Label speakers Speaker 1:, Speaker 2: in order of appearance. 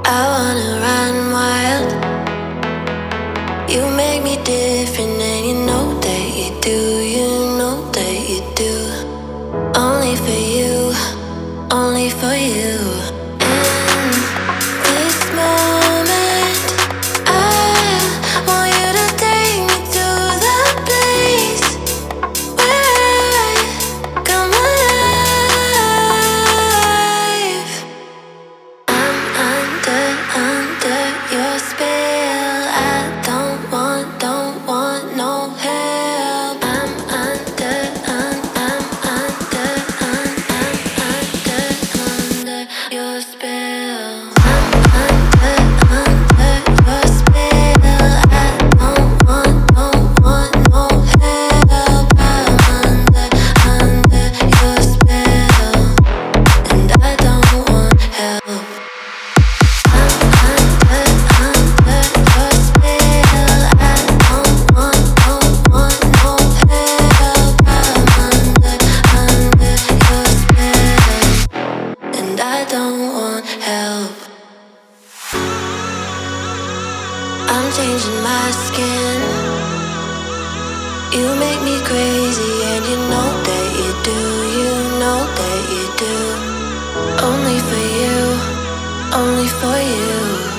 Speaker 1: I wanna run wild. You make me different, and you know that you do. You know that you do. Only for you, only for you. In this moment, I want you to take me to the place where I come alive. I'm under your spell. I don't want no help. I'm under your spell. I'm under your spell. I don't want no help. I'm under your spell, and I don't want help. I'm changing my skin. You make me crazy, and you know that you do. You know that you do. Only for you, only for you.